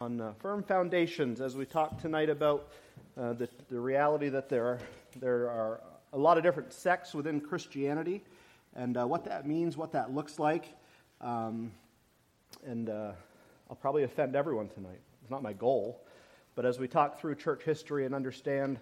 on firm foundations as we talk tonight about the reality that there are a lot of different sects within Christianity and what that means, what that looks like. And I'll probably offend everyone tonight. It's not my goal. But as we talk through church history and understand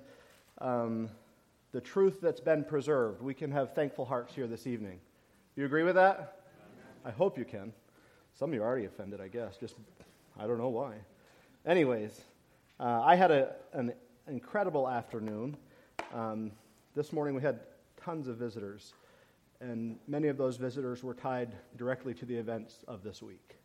the truth that's been preserved, we can have thankful hearts here this evening. Do you agree with that? I hope you can. Some of you are already offended, I guess. Just, I don't know why. Anyways, I had an incredible afternoon. This morning we had tons of visitors, and many of those visitors were tied directly to the events of this week.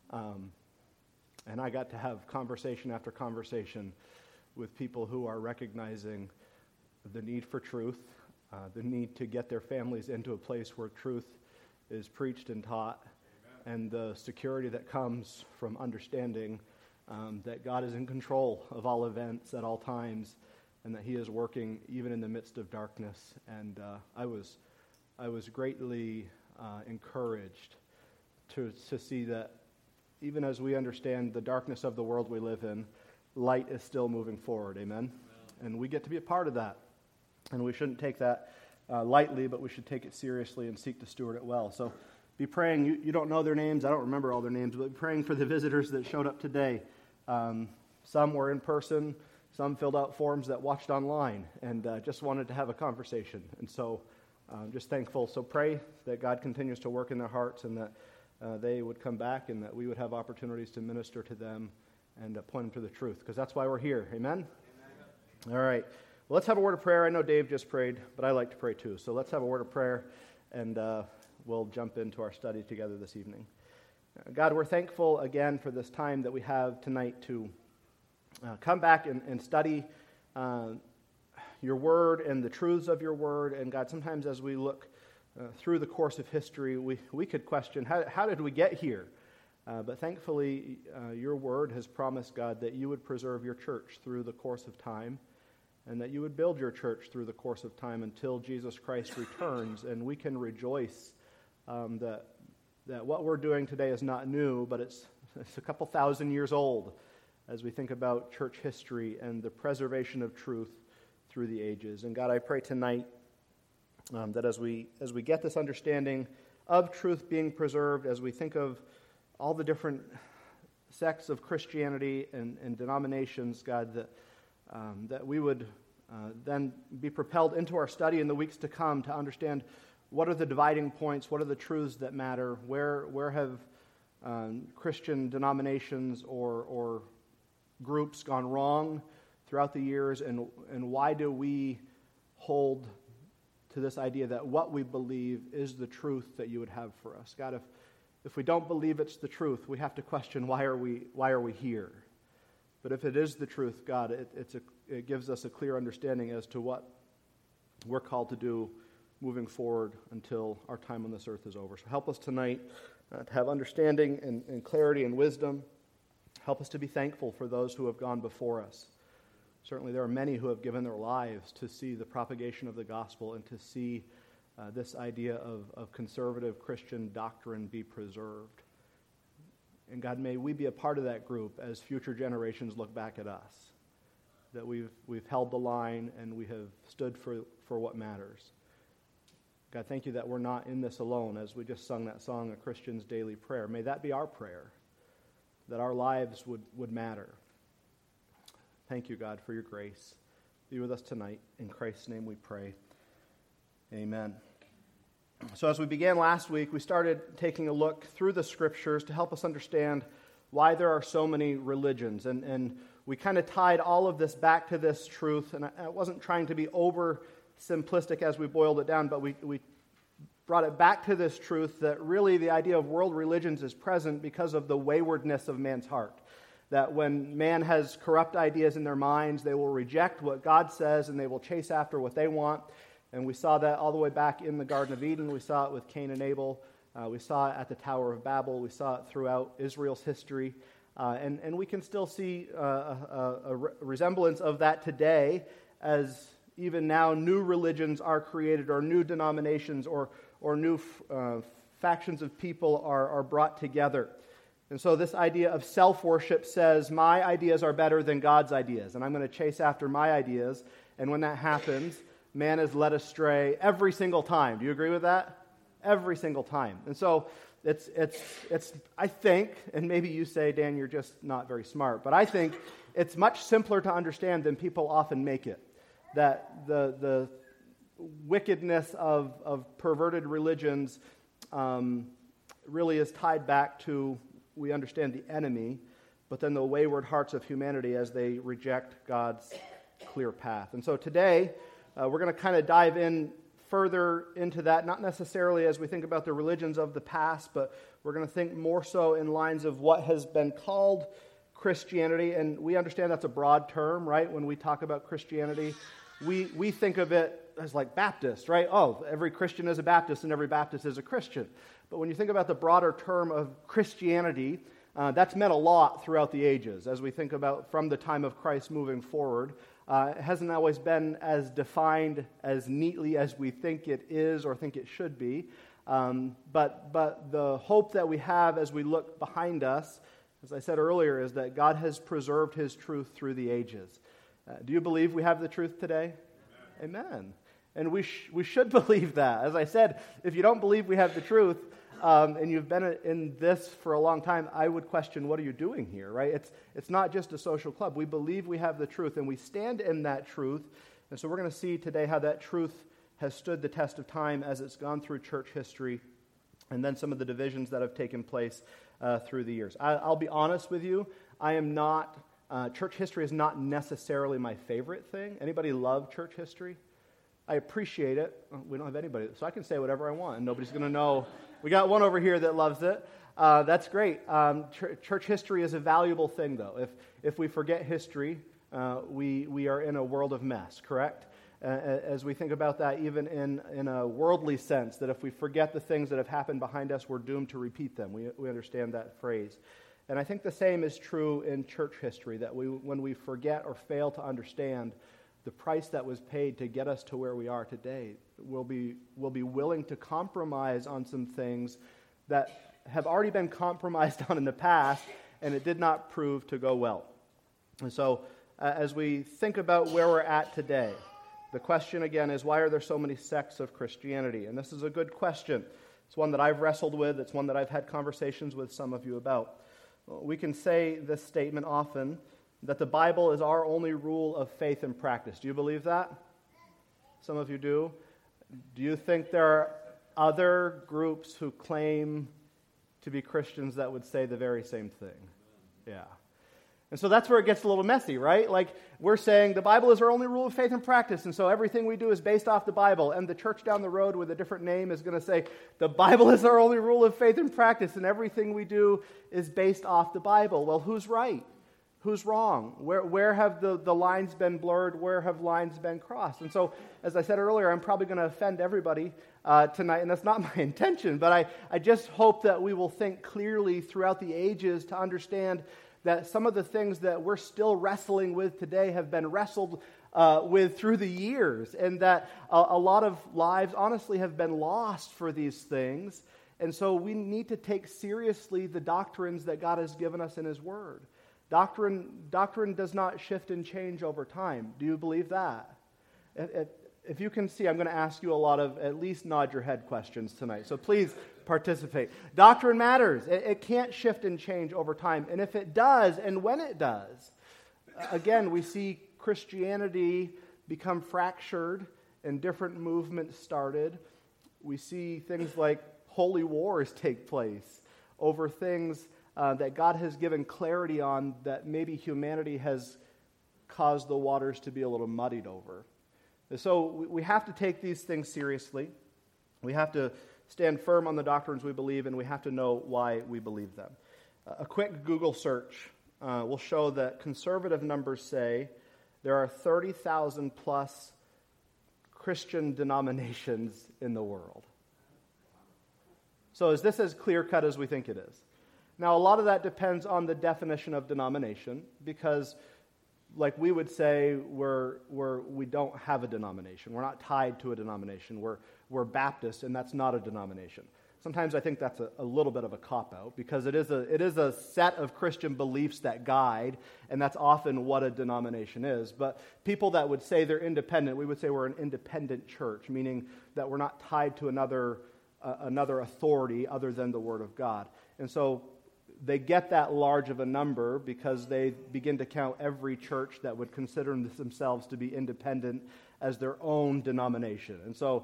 And I got to have conversation after conversation with people who are recognizing the need for truth, the need to get their families into a place where truth is preached and taught, and the security that comes from understanding that God is in control of all events at all times, and that He is working even in the midst of darkness. And I was greatly encouraged to see that even as we understand the darkness of the world we live in, light is still moving forward. Amen? And we get to be a part of that. And we shouldn't take that lightly, but we should take it seriously and seek to steward it well. So be praying. You don't know their names. I don't remember all their names, but be praying for the visitors that showed up today. Some were in person. Some filled out forms that watched online and just wanted to have a conversation. And so I'm just thankful. So pray that God continues to work in their hearts and that they would come back and that we would have opportunities to minister to them and point them to the truth, because that's why we're here. Amen? Amen. All right. Well, let's have a word of prayer. I know Dave just prayed, but I like to pray too. So let's have a word of prayer, and we'll jump into our study together this evening. God, we're thankful again for this time that we have tonight to come back and study your word and the truths of your word. And God, sometimes as we look through the course of history, we could question, how did we get here? But thankfully, your word has promised, God, that you would preserve your church through the course of time, and that you would build your church through the course of time until Jesus Christ returns. And we can rejoice that what we're doing today is not new, but it's a couple thousand years old as we think about church history and the preservation of truth through the ages. And God, I pray tonight that as we get this understanding of truth being preserved, as we think of all the different sects of Christianity and denominations, God, that we would then be propelled into our study in the weeks to come to understand what are the dividing points, what are the truths that matter, where have Christian denominations or groups gone wrong throughout the years, and why do we hold to this idea that what we believe is the truth that you would have for us. God, if we don't believe it's the truth, we have to question why are we here? But if it is the truth, God, it gives us a clear understanding as to what we're called to do moving forward until our time on this earth is over. So help us tonight to have understanding and clarity and wisdom. Help us to be thankful for those who have gone before us. Certainly there are many who have given their lives to see the propagation of the gospel and to see this idea of conservative Christian doctrine be preserved. And God, may we be a part of that group as future generations look back at us, that we've held the line and we have stood for what matters. God, thank you that we're not in this alone, as we just sung that song, A Christian's Daily Prayer. May that be our prayer, that our lives would matter. Thank you, God, for your grace. Be with us tonight. In Christ's name we pray. Amen. So as we began last week, we started taking a look through the Scriptures to help us understand why there are so many religions. And we kind of tied all of this back to this truth. And I wasn't trying to be over simplistic as we boiled it down, but we brought it back to this truth that really the idea of world religions is present because of the waywardness of man's heart. That when man has corrupt ideas in their minds, they will reject what God says and they will chase after what they want. And we saw that all the way back in the Garden of Eden. We saw it with Cain and Abel. We saw it at the Tower of Babel. We saw it throughout Israel's history. And we can still see a resemblance of that today, as even now new religions are created, or new denominations or new factions of people are brought together. And so this idea of self-worship says, my ideas are better than God's ideas, and I'm going to chase after my ideas. And when that happens, man is led astray every single time. Do you agree with that? Every single time. And so it's I think, and maybe you say, Dan, you're just not very smart, but I think it's much simpler to understand than people often make it. That the wickedness of perverted religions really is tied back to, we understand the enemy, but then the wayward hearts of humanity as they reject God's clear path. And so today, we're going to kind of dive in further into that, not necessarily as we think about the religions of the past, but we're going to think more so in lines of what has been called Christianity. And we understand that's a broad term, right? When we talk about Christianity, we think of it as like Baptist, right? Oh, every Christian is a Baptist and every Baptist is a Christian. But when you think about the broader term of Christianity, that's meant a lot throughout the ages. As we think about from the time of Christ moving forward, it hasn't always been as defined as neatly as we think it is or think it should be. But the hope that we have as we look behind us, as I said earlier, is that God has preserved His truth through the ages. Do you believe we have the truth today? Amen. Amen. And we should believe that. As I said, if you don't believe we have the truth, and you've been in this for a long time, I would question, what are you doing here, right? It's not just a social club. We believe we have the truth, and we stand in that truth. And so we're going to see today how that truth has stood the test of time as it's gone through church history, and then some of the divisions that have taken place through the years. I'll be honest with you, I am not, church history is not necessarily my favorite thing. Anybody love church history? I appreciate it. We don't have anybody, so I can say whatever I want, and nobody's going to know. We got one over here that loves it. That's great. Church history is a valuable thing, though. If we forget history, we are in a world of mess, correct? As we think about that, even in a worldly sense, that if we forget the things that have happened behind us, we're doomed to repeat them. We understand that phrase. And I think the same is true in church history, that when we forget or fail to understand the price that was paid to get us to where we are today, we'll be willing to compromise on some things that have already been compromised on in the past, and it did not prove to go well. And so, as we think about where we're at today, the question again is, why are there so many sects of Christianity? And this is a good question. It's one that I've wrestled with. It's one that I've had conversations with some of you about. We can say this statement often, that the Bible is our only rule of faith and practice. Do you believe that? Some of you do. Do you think there are other groups who claim to be Christians that would say the very same thing? Yeah. And so that's where it gets a little messy, right? Like, we're saying the Bible is our only rule of faith and practice, and so everything we do is based off the Bible, and the church down the road with a different name is going to say the Bible is our only rule of faith and practice, and everything we do is based off the Bible. Well, who's right? Who's wrong? Where have the lines been blurred? Where have lines been crossed? And so, as I said earlier, I'm probably going to offend everybody tonight, and that's not my intention, but I just hope that we will think clearly throughout the ages to understand that some of the things that we're still wrestling with today have been wrestled with through the years, and that a lot of lives, honestly, have been lost for these things. And so we need to take seriously the doctrines that God has given us in His Word. Doctrine does not shift and change over time. Do you believe that? If you can see, I'm going to ask you a lot of at least nod your head questions tonight. So please participate. Doctrine matters. It can't shift and change over time. And if it does, and when it does, again, we see Christianity become fractured and different movements started. We see things like holy wars take place over things that God has given clarity on that maybe humanity has caused the waters to be a little muddied over. And so we have to take these things seriously. We have to stand firm on the doctrines we believe, and we have to know why we believe them. A quick Google search will show that conservative numbers say there are 30,000 plus Christian denominations in the world. So is this as clear-cut as we think it is? Now, a lot of that depends on the definition of denomination, because, like we would say, we don't have a denomination. We're not tied to a denomination. We're Baptist, and that's not a denomination. sometimes I think that's a little bit of a cop-out, because it is a set of Christian beliefs that guide, and that's often what a denomination is. But people that would say they're independent, we would say we're an independent church, meaning that we're not tied to another authority other than the Word of God. And so they get that large of a number because they begin to count every church that would consider themselves to be independent as their own denomination. And so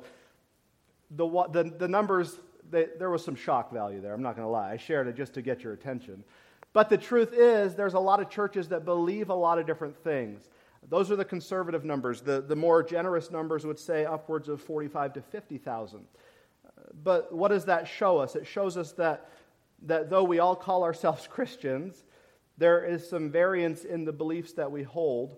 the numbers, there was some shock value there, I'm not going to lie. I shared it just to get your attention. But the truth is, there's a lot of churches that believe a lot of different things. Those are the conservative numbers. The more generous numbers would say upwards of 45 to 50,000. But what does that show us? It shows us that though we all call ourselves Christians, there is some variance in the beliefs that we hold.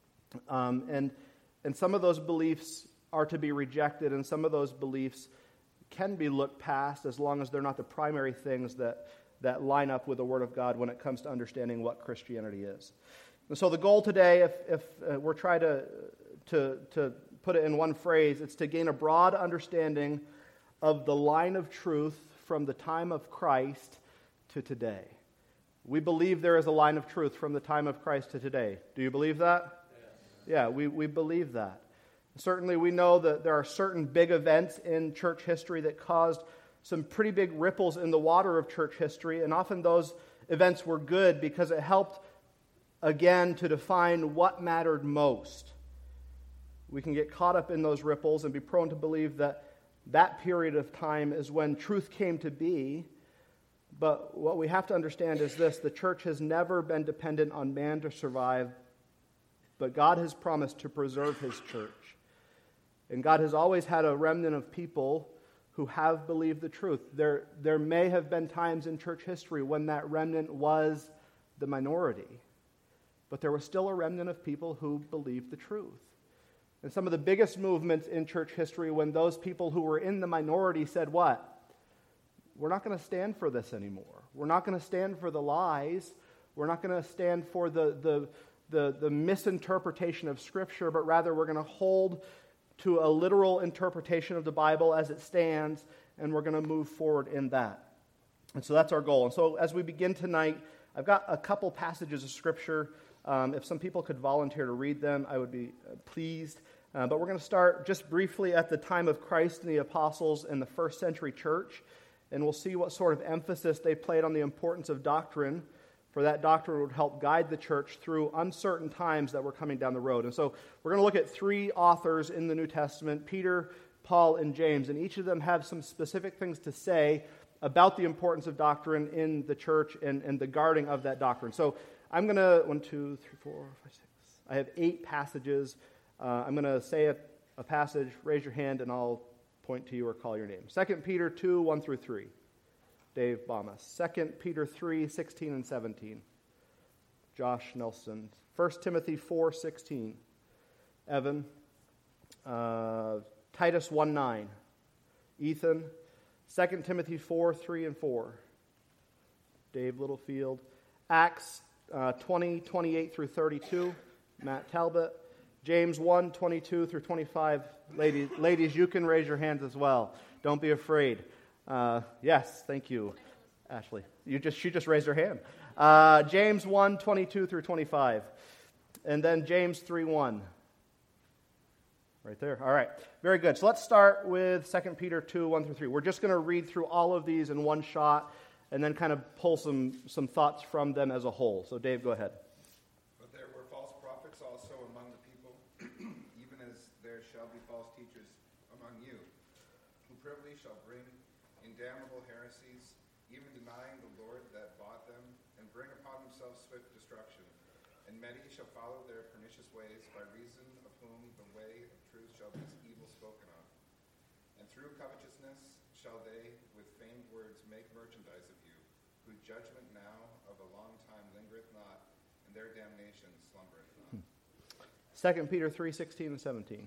And some of those beliefs are to be rejected, and some of those beliefs can be looked past as long as they're not the primary things that line up with the Word of God when it comes to understanding what Christianity is. And so the goal today, if we're trying to put it in one phrase, it's to gain a broad understanding of the line of truth from the time of Christ to today. We believe there is a line of truth from the time of Christ to today. Do you believe that? Yes. Yeah, we believe that. Certainly we know that there are certain big events in church history that caused some pretty big ripples in the water of church history, and often those events were good because it helped, again, to define what mattered most. We can get caught up in those ripples and be prone to believe that period of time is when truth came to be. But what we have to understand is this: the church has never been dependent on man to survive, but God has promised to preserve His church. And God has always had a remnant of people who have believed the truth. There may have been times in church history when that remnant was the minority, but there was still a remnant of people who believed the truth. And some of the biggest movements in church history, when those people who were in the minority said what? We're not going to stand for this anymore. We're not going to stand for the lies. We're not going to stand for the misinterpretation of Scripture, but rather we're going to hold to a literal interpretation of the Bible as it stands, and we're going to move forward in that. And so that's our goal. And so as we begin tonight, I've got a couple passages of Scripture. If some people could volunteer to read them, I would be pleased. But we're going to start just briefly at the time of Christ and the apostles in the first century church, and we'll see what sort of emphasis they played on the importance of doctrine, for that doctrine would help guide the church through uncertain times that were coming down the road. And so we're going to look at three authors in the New Testament, Peter, Paul, and James, and each of them have some specific things to say about the importance of doctrine in the church and the guarding of that doctrine. So I'm going to, 1, 2, 3, 4, 5, 6. I have 8 passages. I'm going to say a passage, raise your hand, and I'll point to you or call your name. 2 Peter 2, 1 through 3. Dave Bomas. 2 Peter 3, 16 and 17. Josh Nelson. 1 Timothy 4, 16. Evan. Titus 1, 9. Ethan. 2 Timothy 4, 3 and 4. Dave Littlefield. Acts 20, 28 through 32. Matt Talbot. James 1, 22 through 25. Ladies, you can raise your hands as well. Don't be afraid. Yes, thank you, Ashley. She just raised her hand. James 1, 22 through 25. And then James 3, 1. Right there. All right. Very good. So let's start with 2 Peter 2, 1 through 3. We're just going to read through all of these in one shot and then kind of pull some thoughts from them as a whole. So Dave, go ahead. But there were false prophets also among the people, even as there shall be false teachers among you, who privily shall bring in damnable heresies, even denying the Lord that bought them, and bring upon themselves swift destruction. And many shall follow their pernicious ways, by reason of whom the way of truth shall be evil spoken of. And through covetousness shall they with feigned words make merchandise of you, whose judgment now of a long time lingereth not, and their damnation slumbereth not. 2 Peter 3, 16 and 17.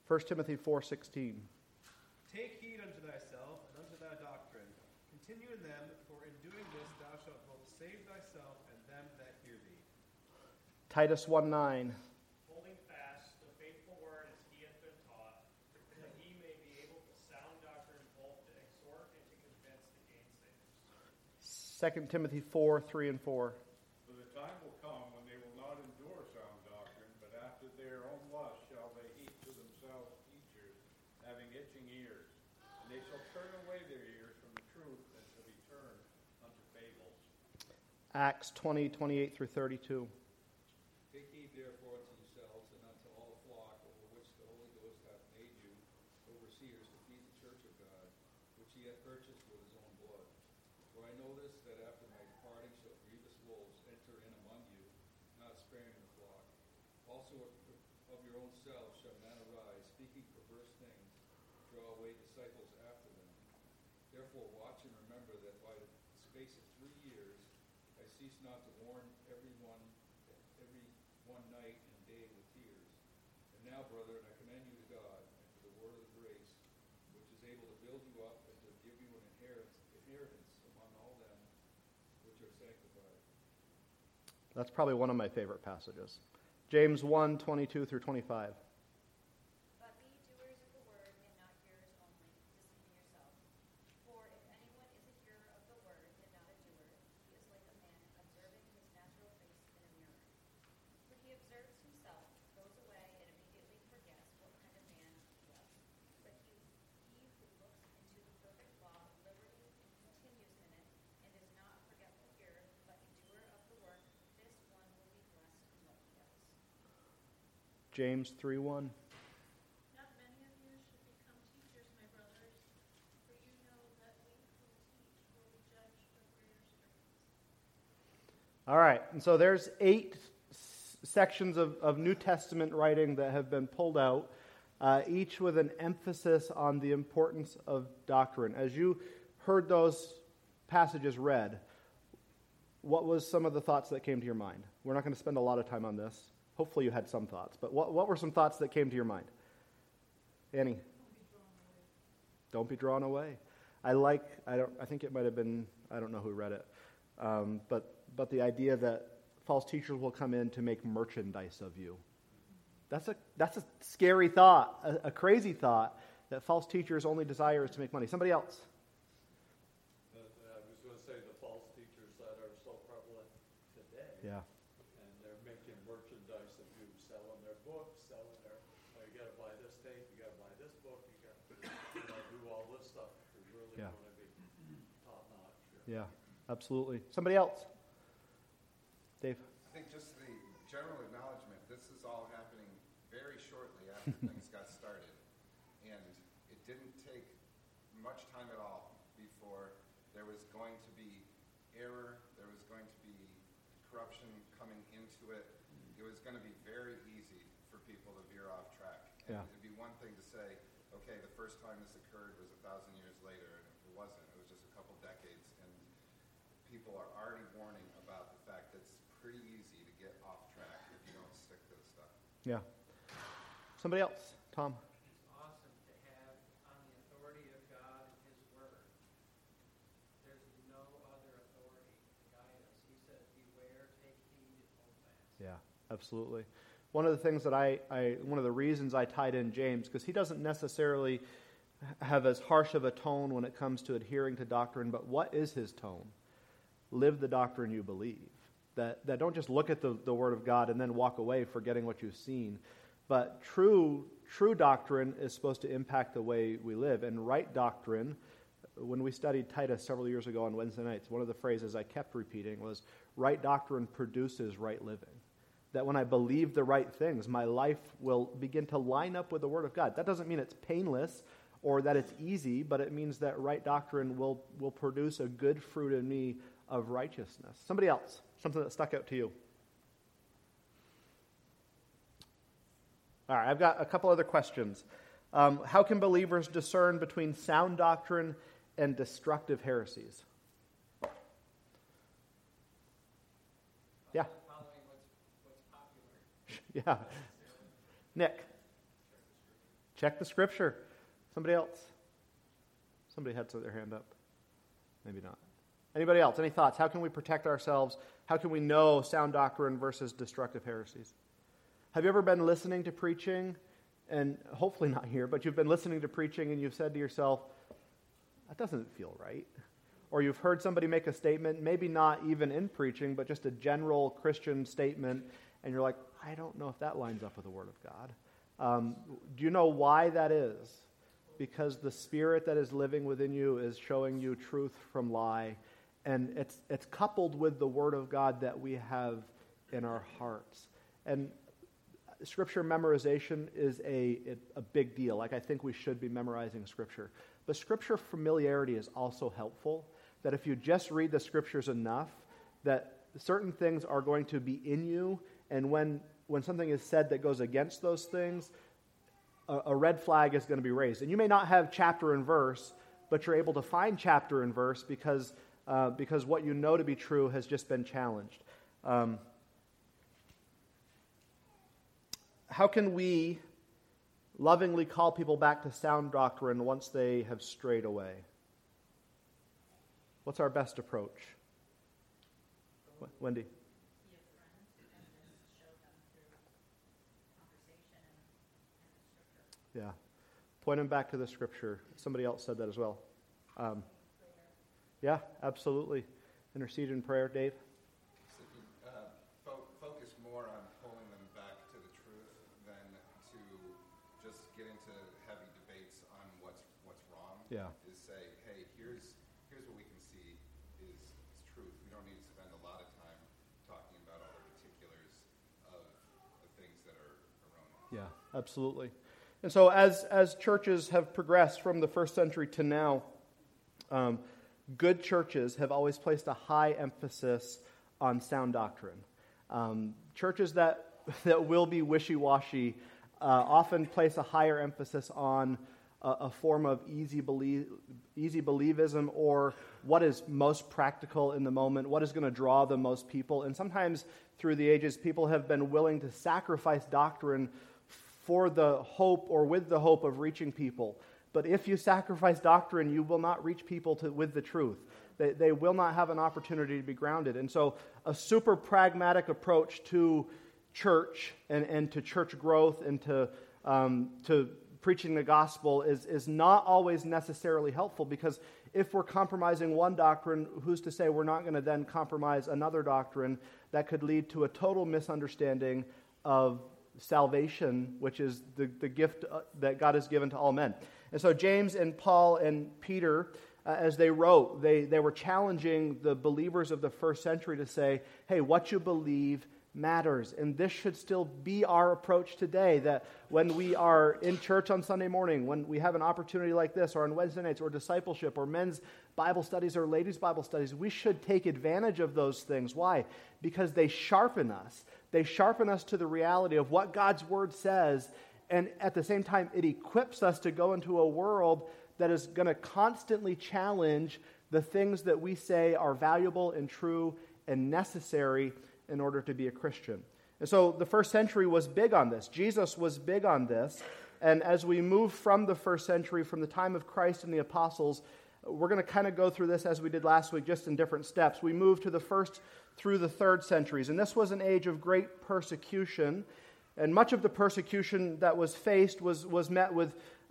1 Timothy 4:16. Take heed unto thyself and unto thy doctrine. Continue in them, for in doing this thou shalt both save thyself and them that hear thee. Titus 1:9. Holding fast the faithful word as he hath been taught, that he may be able to sound doctrine both to exhort and to convince the gainsayers. 2 Timothy 4:3 and 4. For the time will come when they will not endure sound doctrine, but after their own lust shall they heap to themselves teachers, having itching ears. And they shall turn away their ears from the truth, and shall be turned unto fables. Acts 20:28 through 32. Take heed therefore to yourselves and unto all the flock over which the Holy Ghost hath made you overseers to feed the church of God, which he hath purchased with his own blood. For I know this, that after my departing shall grievous wolves enter in among you, not sparing the flock. Also of your own selves shall men arise, speaking perverse things, to draw away disciples after them. Therefore watch and remember that by the space of 3 years I cease not to warn every one night and day with tears. And now, brethren, I commend you to God and to the word of the grace, which is able to build you up and to give you an inheritance among all them which are sanctified. That's probably one of my favorite passages. James 1:22 through 25. But be doers of the word and not hearers only, deceiving yourself. For if anyone is a hearer of the word and not a doer, he is like a man observing his natural face in a mirror. For he observes himself, goes away, and immediately forgets what kind of man he was. But he who looks into the perfect law of liberty and continues in it, and is not a forgetful hearer, but a doer of the work, this one will be blessed in what he does. James 3:1. Not many of you should become teachers, my brothers, for you know that we who teach will be judged with greater strictness. All right, and so there's 8 sections of New Testament writing that have been pulled out, each with an emphasis on the importance of doctrine. As you heard those passages read, what was some of the thoughts that came to your mind? We're not going to spend a lot of time on this. Hopefully you had some thoughts, but what were some thoughts that came to your mind? Annie? Don't be drawn away. I think it might have been, I don't know who read it, but the idea that false teachers will come in to make merchandise of you. That's a scary thought, a crazy thought, that false teachers' only desire is to make money. Somebody else? I was going to say the false teachers that are so prevalent today. Yeah. And they're making merchandise of you, selling their books, selling their, you got to buy this tape, you got to buy this book, you got to do all this stuff if you're really Yeah. going to be top notch. Yeah, absolutely. Somebody else? Dave? I think just the general acknowledgement, this is all happening very shortly after things got started. And it didn't take much time at all before there was going to be error, there was going to be corruption coming into it. It was going to be very easy for people to veer off track. And Yeah. it'd be one thing to say, okay, the first time this occurred was 1,000 years later, and it wasn't. It was just a couple decades, and people are already warning about the fact that it's pretty easy to get off track if you don't stick to the stuff. Yeah. Somebody else? Tom? It's awesome to have on the authority of God and His Word. There's no other authority to guide us. He says, beware, take heed, and hold fast. Yeah, absolutely. One of the things that one of the reasons I tied in James, because he doesn't necessarily have as harsh of a tone when it comes to adhering to doctrine, but what is his tone? Live the doctrine you believe. That don't just look at the Word of God and then walk away forgetting what you've seen. But true doctrine is supposed to impact the way we live. And right doctrine, when we studied Titus several years ago on Wednesday nights, one of the phrases I kept repeating was, right doctrine produces right living. That when I believe the right things, my life will begin to line up with the Word of God. That doesn't mean it's painless or that it's easy, but it means that right doctrine will produce a good fruit in me of righteousness. Somebody else, something that stuck out to you. All right, I've got a couple other questions. How can believers discern between sound doctrine and destructive heresies? Yeah. Following what's popular. Yeah. Nick. Check the Scripture. Somebody else? Somebody had their hand up. Maybe not. Anybody else? Any thoughts? How can we protect ourselves? How can we know sound doctrine versus destructive heresies? Have you ever been listening to preaching, and hopefully not here, but you've been listening to preaching and you've said to yourself, that doesn't feel right? Or you've heard somebody make a statement, maybe not even in preaching, but just a general Christian statement, and you're like, I don't know if that lines up with the Word of God. Do you know why that is? Because the Spirit that is living within you is showing you truth from lie, and it's coupled with the Word of God that we have in our hearts. And Scripture memorization is a big deal. Like, I think we should be memorizing Scripture. But Scripture familiarity is also helpful, that if you just read the Scriptures enough, that certain things are going to be in you, and when something is said that goes against those things, a red flag is going to be raised. And you may not have chapter and verse, but you're able to find chapter and verse because what you know to be true has just been challenged. How can we lovingly call people back to sound doctrine once they have strayed away? What's our best approach? Wendy? Be a friend and just show them through conversation and Scripture. Yeah. Point them back to the Scripture. Somebody else said that as well. Yeah, absolutely. Intercede in prayer. Dave? Focus more on pulling them back to the truth than to just get into heavy debates on what's wrong. Yeah. Is say, hey, here's what we can see is truth. We don't need to spend a lot of time talking about all the particulars of the things that are erroneous. Yeah, absolutely. And so as churches have progressed from the first century to now, good churches have always placed a high emphasis on sound doctrine. Churches that will be wishy-washy often place a higher emphasis on a form of easy believism, or what is most practical in the moment, what is going to draw the most people. And sometimes through the ages, people have been willing to sacrifice doctrine for the hope or with the hope of reaching people. But if you sacrifice doctrine, you will not reach people with the truth. They will not have an opportunity to be grounded. And so a super pragmatic approach to church and to church growth and to preaching the gospel is not always necessarily helpful, because if we're compromising one doctrine, who's to say we're not going to then compromise another doctrine that could lead to a total misunderstanding of salvation, which is the gift that God has given to all men. And so James and Paul and Peter, as they wrote, they were challenging the believers of the first century to say, hey, what you believe matters. And this should still be our approach today, that when we are in church on Sunday morning, when we have an opportunity like this, or on Wednesday nights, or discipleship, or men's Bible studies, or ladies' Bible studies, we should take advantage of those things. Why? Because they sharpen us. They sharpen us to the reality of what God's Word says, and at the same time, it equips us to go into a world that is going to constantly challenge the things that we say are valuable and true and necessary in order to be a Christian. And so the first century was big on this. Jesus was big on this. And as we move from the first century, from the time of Christ and the apostles, we're going to kind of go through this as we did last week, just in different steps. We move to the first through the third centuries. And this was an age of great persecution. And much of the persecution that was faced was met with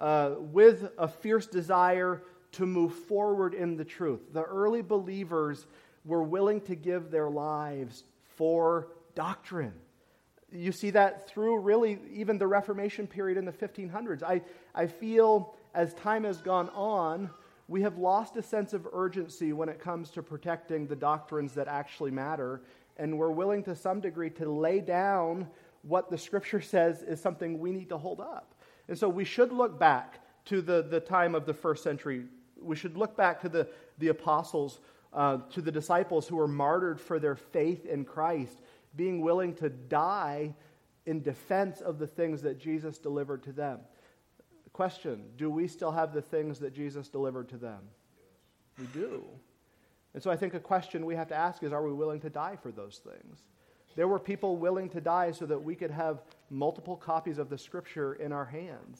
a fierce desire to move forward in the truth. The early believers were willing to give their lives for doctrine. You see that through really even the Reformation period in the 1500s. I feel as time has gone on, we have lost a sense of urgency when it comes to protecting the doctrines that actually matter, and we're willing to some degree to lay down what the Scripture says is something we need to hold up. And so we should look back to the time of the first century. We should look back to the apostles, to the disciples who were martyred for their faith in Christ, being willing to die in defense of the things that Jesus delivered to them. Question, do we still have the things that Jesus delivered to them? Yes. We do. And so I think a question we have to ask is, are we willing to die for those things? There were people willing to die so that we could have multiple copies of the Scripture in our hands.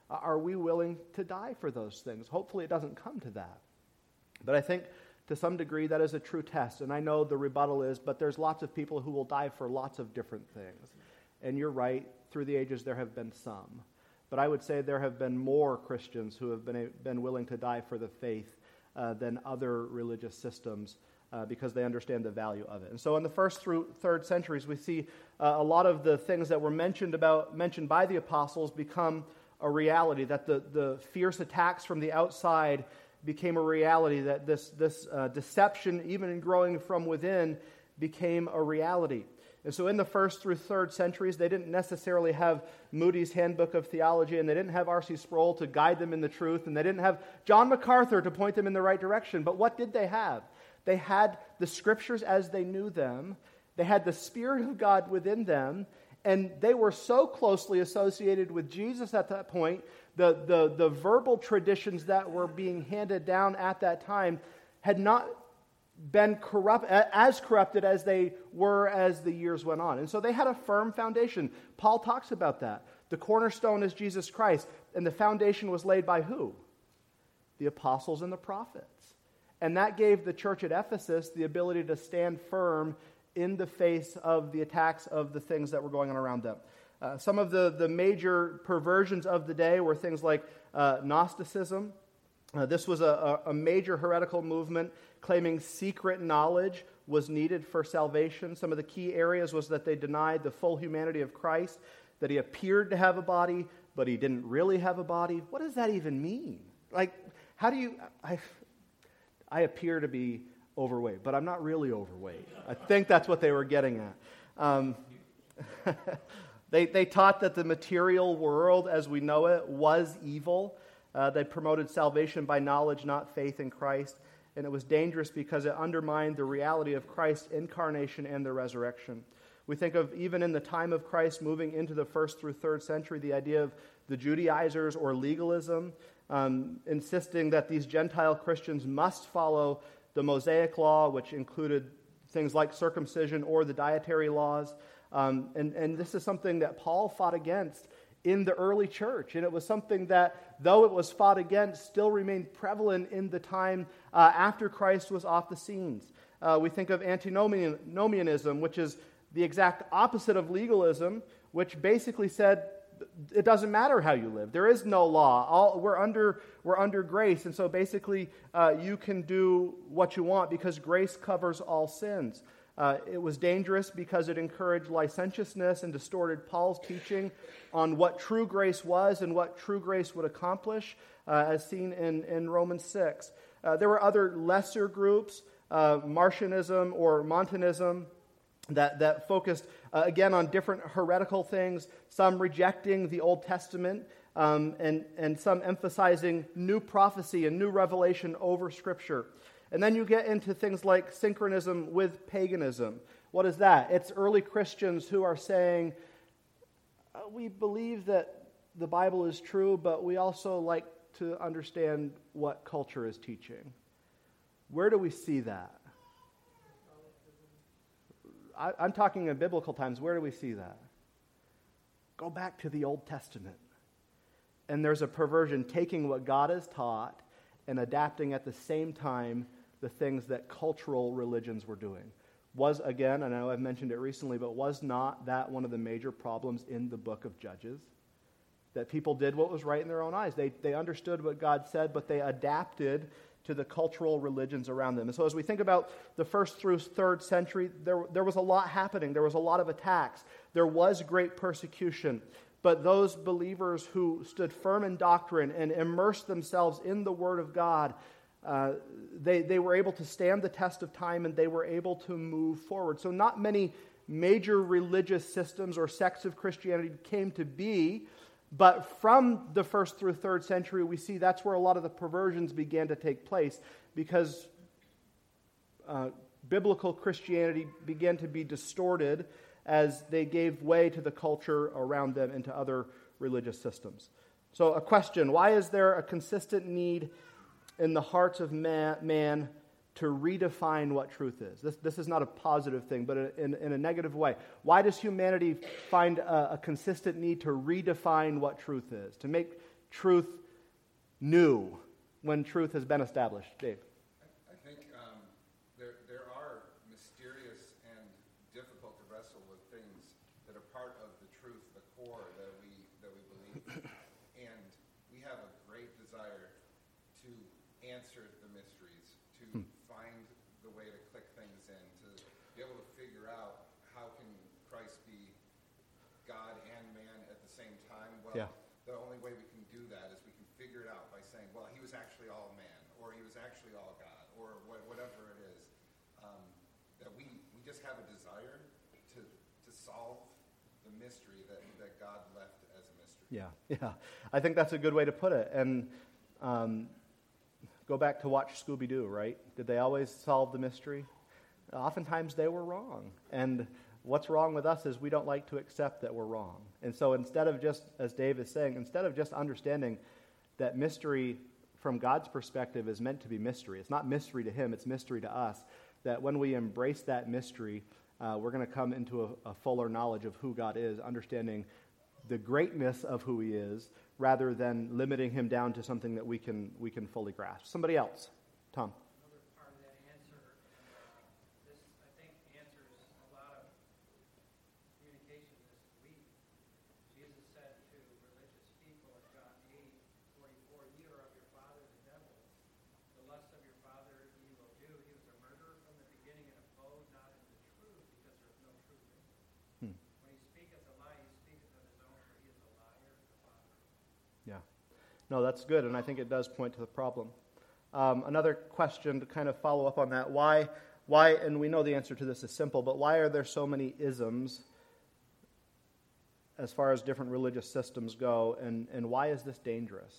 Are we willing to die for those things? Hopefully it doesn't come to that. But I think to some degree that is a true test. And I know the rebuttal is, but there's lots of people who will die for lots of different things. And you're right, through the ages there have been some. But I would say there have been more Christians who have been willing to die for the faith than other religious systems because they understand the value of it. And so in the 1st through 3rd centuries, we see a lot of the things that were mentioned by the apostles become a reality, that the fierce attacks from the outside became a reality, that this deception, even in growing from within, became a reality. And so in the 1st through 3rd centuries, they didn't necessarily have Moody's Handbook of Theology, and they didn't have R.C. Sproul to guide them in the truth, and they didn't have John MacArthur to point them in the right direction. But what did they have? They had the Scriptures as they knew them. They had the Spirit of God within them, and they were so closely associated with Jesus at that point, the verbal traditions that were being handed down at that time had not been corrupted as they were as the years went on. And so they had a firm foundation. Paul talks about that. The cornerstone is Jesus Christ, and the foundation was laid by who? The apostles and the prophets. And that gave the church at Ephesus the ability to stand firm in the face of the attacks of the things that were going on around them. Some of the major perversions of the day were things like Gnosticism. This was a major heretical movement claiming secret knowledge was needed for salvation. Some of the key areas was that they denied the full humanity of Christ, that he appeared to have a body, but he didn't really have a body. What does that even mean? Like, how do you... I appear to be overweight, but I'm not really overweight. I think that's what they were getting at. They taught that the material world as we know it was evil. They promoted salvation by knowledge, not faith in Christ. And it was dangerous because it undermined the reality of Christ's incarnation and the resurrection. We think of, even in the time of Christ, moving into the 1st through 3rd century, the idea of the Judaizers or legalism, insisting that these Gentile Christians must follow the Mosaic law, which included things like circumcision or the dietary laws. And this is something that Paul fought against in the early church. And it was something that, though it was fought against, still remained prevalent in the time after Christ was off the scenes. We think of antinomianism, which is the exact opposite of legalism, which basically said, it doesn't matter how you live. There is no law. We're under grace, and so basically you can do what you want because grace covers all sins. It was dangerous because it encouraged licentiousness and distorted Paul's teaching on what true grace was and what true grace would accomplish, as seen in Romans 6. There were other lesser groups, Marcionism or Montanism, that focused, again, on different heretical things, some rejecting the Old Testament, and some emphasizing new prophecy and new revelation over Scripture. And then you get into things like synchronism with paganism. What is that? It's early Christians who are saying, we believe that the Bible is true, but we also like to understand what culture is teaching. Where do we see that? I'm talking in biblical times. Where do we see that? Go back to the Old Testament. And there's a perversion, taking what God has taught and adapting at the same time the things that cultural religions were doing. Was, again, I know I've mentioned it recently, but was not that one of the major problems in the book of Judges? That people did what was right in their own eyes. They understood what God said, but they adapted to the cultural religions around them. And so as we think about the 1st through 3rd century, there was a lot happening. There was a lot of attacks. There was great persecution. But those believers who stood firm in doctrine and immersed themselves in the Word of God, they were able to stand the test of time, and they were able to move forward. So not many major religious systems or sects of Christianity came to be, but from the 1st through 3rd century, we see that's where a lot of the perversions began to take place, because biblical Christianity began to be distorted as they gave way to the culture around them and to other religious systems. So a question, why is there a consistent need in the hearts of man to redefine what truth is? This is not a positive thing, but in a negative way. Why does humanity find a consistent need to redefine what truth is, to make truth new when truth has been established? Dave? I think there are mysterious and difficult to wrestle with things that are part of the truth, the core that we believe in. And we have a great desire to answer the mysteries, to find the way to click things in, to be able to figure out how can Christ be God and man at the same time. Well, the only way we can do that is we can figure it out by saying, well, he was actually all man, or he was actually all God, or whatever it is. That we just have a desire to solve the mystery that God left as a mystery. Yeah. I think that's a good way to put it. And go back to watch Scooby-Doo, right? Did they always solve the mystery? Oftentimes they were wrong. And what's wrong with us is we don't like to accept that we're wrong. And so instead of just, as Dave is saying, instead of just understanding that mystery from God's perspective is meant to be mystery, it's not mystery to him, it's mystery to us, that when we embrace that mystery, we're going to come into a fuller knowledge of who God is, understanding the greatness of who he is, rather than limiting him down to something that we can fully grasp. Somebody else. Tom. Another part of that answer, this, I think, answers a lot of communication this week. Jesus said to religious people in John 8:44, "Ye are of your father the devil. The lust of your father ye will do. He was a murderer from the beginning and abode not in the truth, because there is no truth in him. When he speaketh a lie, he speaketh of his own, for he is a liar and the father." Yeah. No, that's good, and I think it does point to the problem. Another question to kind of follow up on that. Why, and we know the answer to this is simple, but why are there so many isms as far as different religious systems go, and why is this dangerous?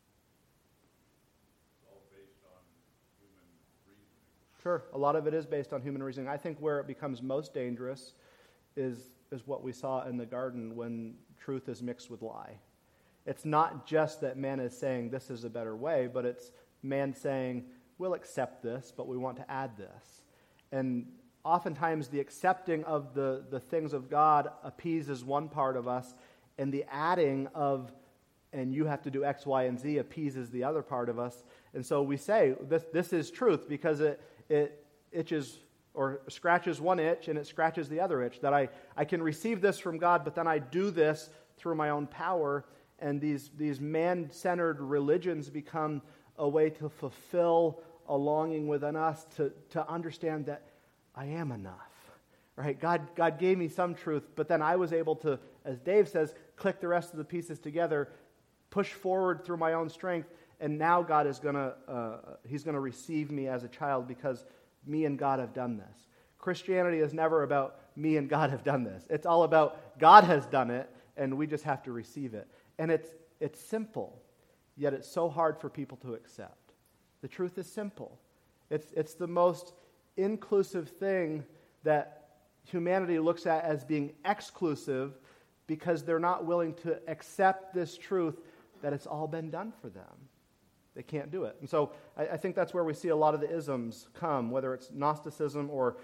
It's all based on human reasoning. Sure, a lot of it is based on human reasoning. I think where it becomes most dangerous is what we saw in the garden when truth is mixed with lie. It's not just that man is saying this is a better way, but it's man saying, we'll accept this, but we want to add this. And oftentimes the accepting of the things of God appeases one part of us, and the adding of, and you have to do X, Y, and Z, appeases the other part of us. And so we say, this is truth, because it itches or scratches one itch, and it scratches the other itch, that I can receive this from God, but then I do this through my own power. And these man-centered religions become a way to fulfill a longing within us to understand that I am enough, right? God gave me some truth, but then I was able to, as Dave says, click the rest of the pieces together, push forward through my own strength, and now God is he's gonna receive me as a child because me and God have done this. Christianity is never about me and God have done this. It's all about God has done it, and we just have to receive it. And it's simple, yet it's so hard for people to accept. The truth is simple. It's the most inclusive thing that humanity looks at as being exclusive, because they're not willing to accept this truth that it's all been done for them. They can't do it. And so I think that's where we see a lot of the isms come, whether it's Gnosticism or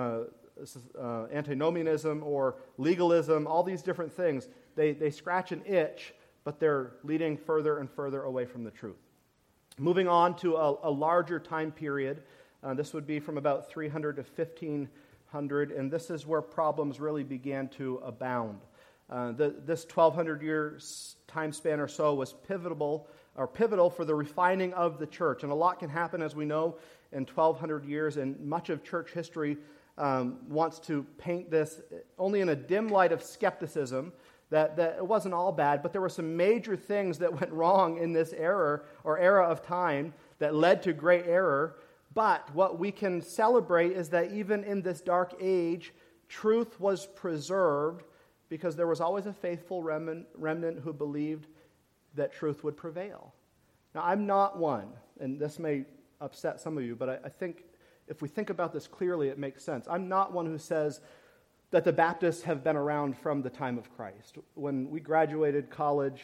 antinomianism or legalism, all these different things. They scratch an itch, but they're leading further and further away from the truth. Moving on to a larger time period, this would be from about 300 to 1500, and this is where problems really began to abound. This 1200-year time span or so was pivotal for the refining of the church, and a lot can happen, as we know, in 1200 years, and much of church history wants to paint this only in a dim light of skepticism, that it wasn't all bad, but there were some major things that went wrong in this era of time that led to great error. But what we can celebrate is that even in this dark age, truth was preserved, because there was always a faithful remnant who believed that truth would prevail. Now, I'm not one, and this may upset some of you, but I think if we think about this clearly, it makes sense. I'm not one who says that the Baptists have been around from the time of Christ. When we graduated college,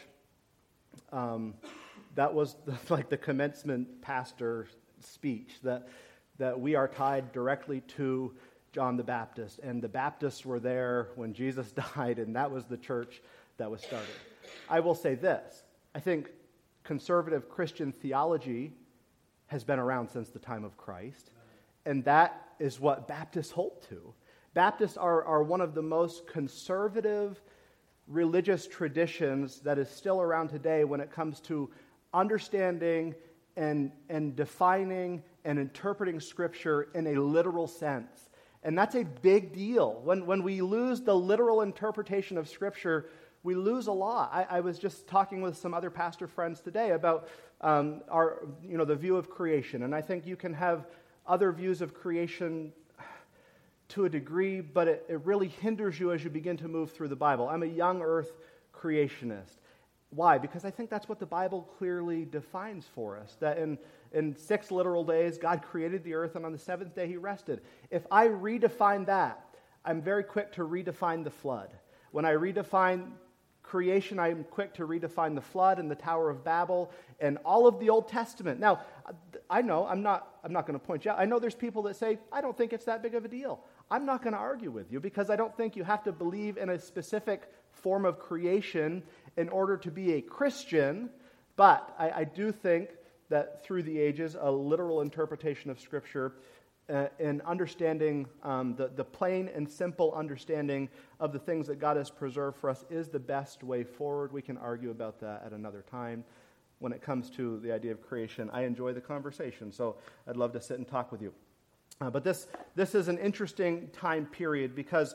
that was like the commencement pastor speech, that we are tied directly to John the Baptist, and the Baptists were there when Jesus died, and that was the church that was started. I will say this. I think conservative Christian theology has been around since the time of Christ, and that is what Baptists hold to. Baptists are one of the most conservative religious traditions that is still around today when it comes to understanding and defining and interpreting Scripture in a literal sense. And that's a big deal. When we lose the literal interpretation of Scripture, we lose a lot. I was just talking with some other pastor friends today about the view of creation. And I think you can have other views of creation to a degree, but it really hinders you as you begin to move through the Bible. I'm a young earth creationist. Why? Because I think that's what the Bible clearly defines for us, that in 6 literal days, God created the earth, and on the 7th day, he rested. If I redefine that, I'm very quick to redefine the flood. When I redefine creation, I'm quick to redefine the flood and the Tower of Babel and all of the Old Testament. Now, I know, I'm not going to point you out. I know there's people that say, I don't think it's that big of a deal. I'm not going to argue with you because I don't think you have to believe in a specific form of creation in order to be a Christian, but I do think that through the ages, a literal interpretation of Scripture and understanding the plain and simple understanding of the things that God has preserved for us is the best way forward. We can argue about that at another time. When it comes to the idea of creation, I enjoy the conversation, so I'd love to sit and talk with you. But this is an interesting time period because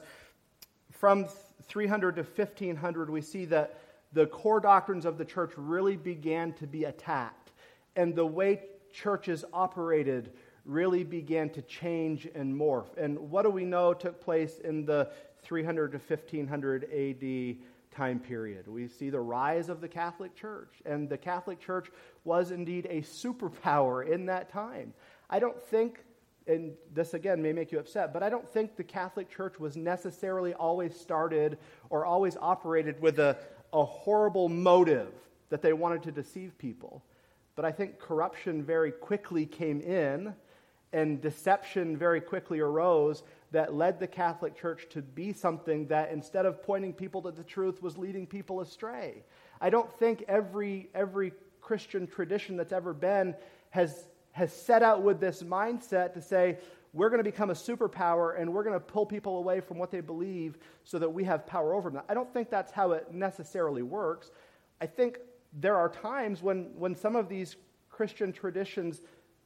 from 300 to 1500, we see that the core doctrines of the church really began to be attacked, and the way churches operated really began to change and morph. And what do we know took place in the 300 to 1500 AD time period? We see the rise of the Catholic Church, and the Catholic Church was indeed a superpower in that time. I don't think, and this again may make you upset, but I don't think the Catholic Church was necessarily always started or always operated with a horrible motive that they wanted to deceive people. But I think corruption very quickly came in, and deception very quickly arose that led the Catholic Church to be something that, instead of pointing people to the truth, was leading people astray. I don't think every Christian tradition that's ever been has set out with this mindset to say, we're going to become a superpower and we're going to pull people away from what they believe so that we have power over them. I don't think that's how it necessarily works. I think there are times when some of these Christian traditions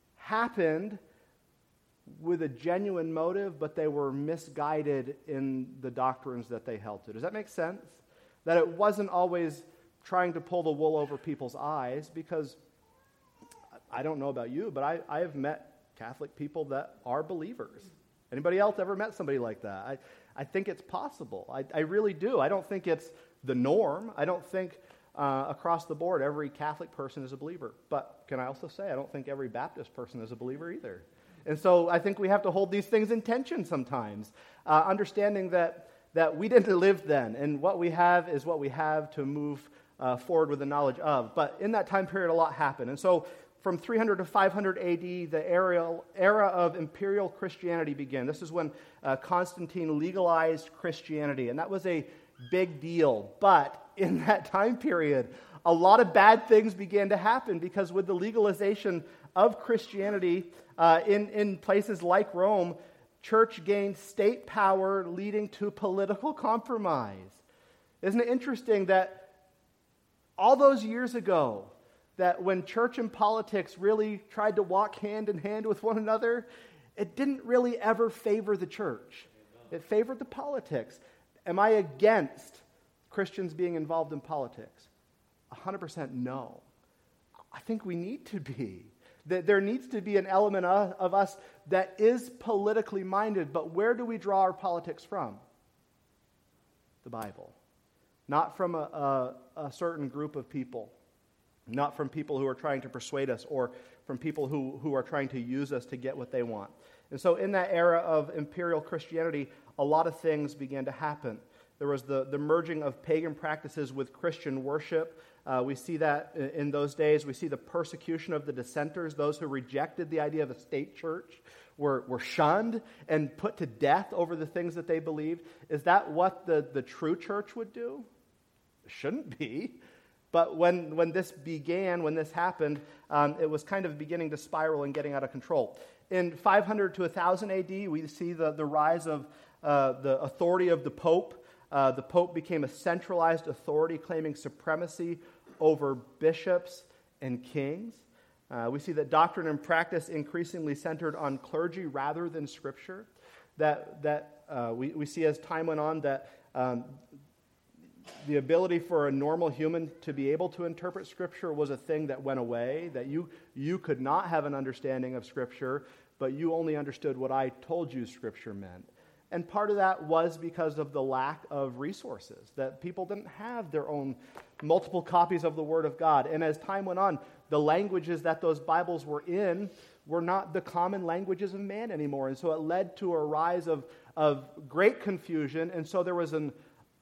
happened with a genuine motive, but they were misguided in the doctrines that they held to. Does that make sense? That it wasn't always trying to pull the wool over people's eyes, because I don't know about you, but I have met Catholic people that are believers. Anybody else ever met somebody like that? I think it's possible. I really do. I don't think it's the norm. I don't think across the board every Catholic person is a believer. But can I also say I don't think every Baptist person is a believer either. And so I think we have to hold these things in tension sometimes, understanding that we didn't live then, and what we have is what we have to move forward with the knowledge of. But in that time period, a lot happened. And so from 300 to 500 AD, the era of imperial Christianity began. This is when Constantine legalized Christianity, and that was a big deal. But in that time period, a lot of bad things began to happen, because with the legalization of Christianity in places like Rome, church gained state power, leading to political compromise. Isn't it interesting that all those years ago, that when church and politics really tried to walk hand in hand with one another, it didn't really ever favor the church. It favored the politics. Am I against Christians being involved in politics? 100% no. I think we need to be. That there needs to be an element of us that is politically minded, but where do we draw our politics from? The Bible. Not from a certain group of people. Not from people who are trying to persuade us, or from people who are trying to use us to get what they want. And so in that era of imperial Christianity, a lot of things began to happen. There was the merging of pagan practices with Christian worship. We see that in those days. We see the persecution of the dissenters. Those who rejected the idea of a state church were shunned and put to death over the things that they believed. Is that what the true church would do? It shouldn't be. But when this began, when this happened, it was kind of beginning to spiral and getting out of control. In 500 to 1000 AD, we see the rise of the authority of the Pope. The Pope became a centralized authority claiming supremacy over bishops and kings. We see that doctrine and practice increasingly centered on clergy rather than Scripture. We see as time went on that the ability for a normal human to be able to interpret Scripture was a thing that went away, that you could not have an understanding of Scripture, but you only understood what I told you Scripture meant. And part of that was because of the lack of resources, that people didn't have their own multiple copies of the Word of God. And as time went on, the languages that those Bibles were in were not the common languages of man anymore. And so it led to a rise of great confusion. And so there was an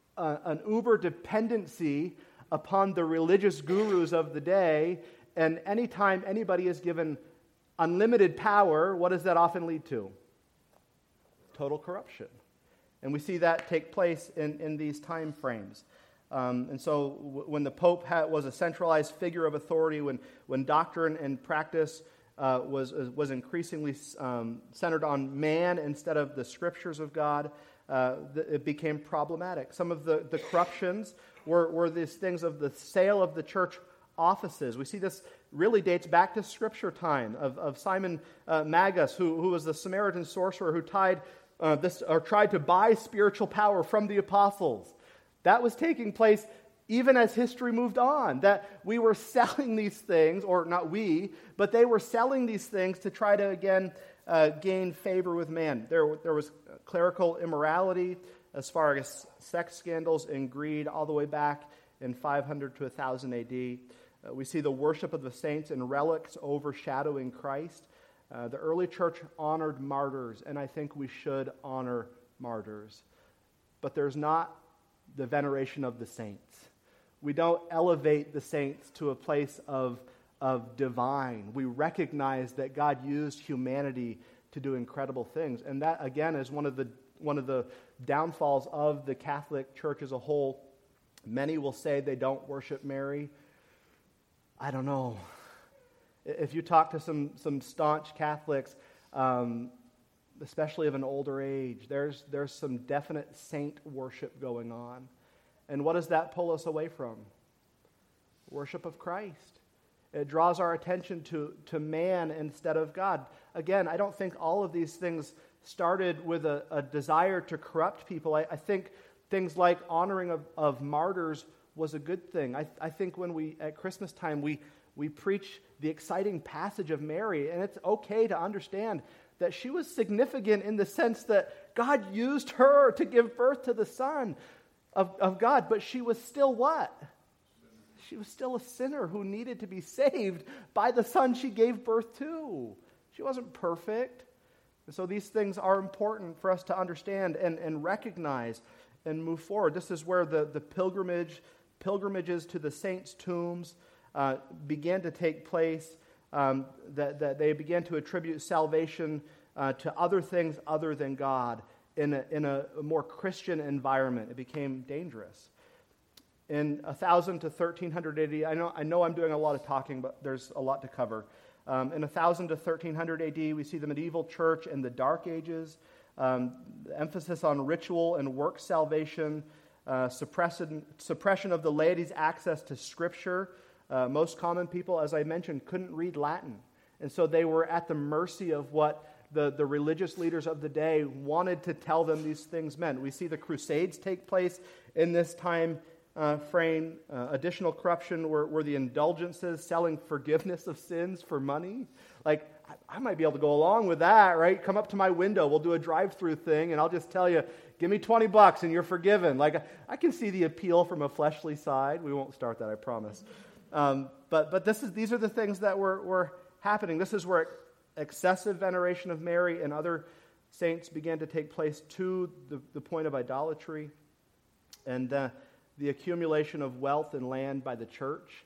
uber dependency upon the religious gurus of the day. And anytime anybody is given unlimited power, what does that often lead to? Total corruption. And we see that take place in these time frames. And so when the Pope was a centralized figure of authority, when doctrine and practice was increasingly centered on man instead of the Scriptures of God, it became problematic. Some of the corruptions were these things of the sale of the church offices. We see this really dates back to Scripture time of Simon Magus, who was the Samaritan sorcerer who tried to buy spiritual power from the apostles. That was taking place even as history moved on, that we were selling these things, or not we, but they were selling these things to try to, again, gain favor with man. There was clerical immorality as far as sex scandals and greed all the way back in 500 to 1000 AD. We see the worship of the saints and relics overshadowing Christ. The early church honored martyrs, and I think we should honor martyrs. But there's not the veneration of the saints. We don't elevate the saints to a place of divine. We recognize that God used humanity to do incredible things. And that, again, is one of the downfalls of the Catholic Church as a whole. Many will say they don't worship Mary. I don't know. If you talk to some staunch Catholics, especially of an older age, there's some definite saint worship going on. And what does that pull us away from? Worship of Christ. It draws our attention to man instead of God. Again, I don't think all of these things started with a desire to corrupt people. I think things like honoring of martyrs was a good thing. I think when at Christmas time, we preach the exciting passage of Mary, and it's okay to understand that she was significant in the sense that God used her to give birth to the Son of God, but she was still what? She was still a sinner who needed to be saved by the Son she gave birth to. She wasn't perfect. And so these things are important for us to understand and recognize and move forward. This is where the pilgrimages to the saints' tombs began to take place, that they began to attribute salvation to other things other than God in a more Christian environment. It became dangerous. In 1000 to 1300 AD, I know I'm doing a lot of talking, but there's a lot to cover. In 1000 to 1300 AD, we see the medieval church in the Dark Ages, emphasis on ritual and work salvation, suppression of the laity's access to Scripture. Most common people, as I mentioned, couldn't read Latin. And so they were at the mercy of what the religious leaders of the day wanted to tell them these things meant. We see the Crusades take place in this time frame. Additional corruption were the indulgences, selling forgiveness of sins for money. Like, I might be able to go along with that, right? Come up to my window, we'll do a drive-through thing, and I'll just tell you, give me $20 and you're forgiven. Like, I can see the appeal from a fleshly side. We won't start that, I promise. But these are the things that were happening. This is where excessive veneration of Mary and other saints began to take place to the point of idolatry, and the accumulation of wealth and land by the church.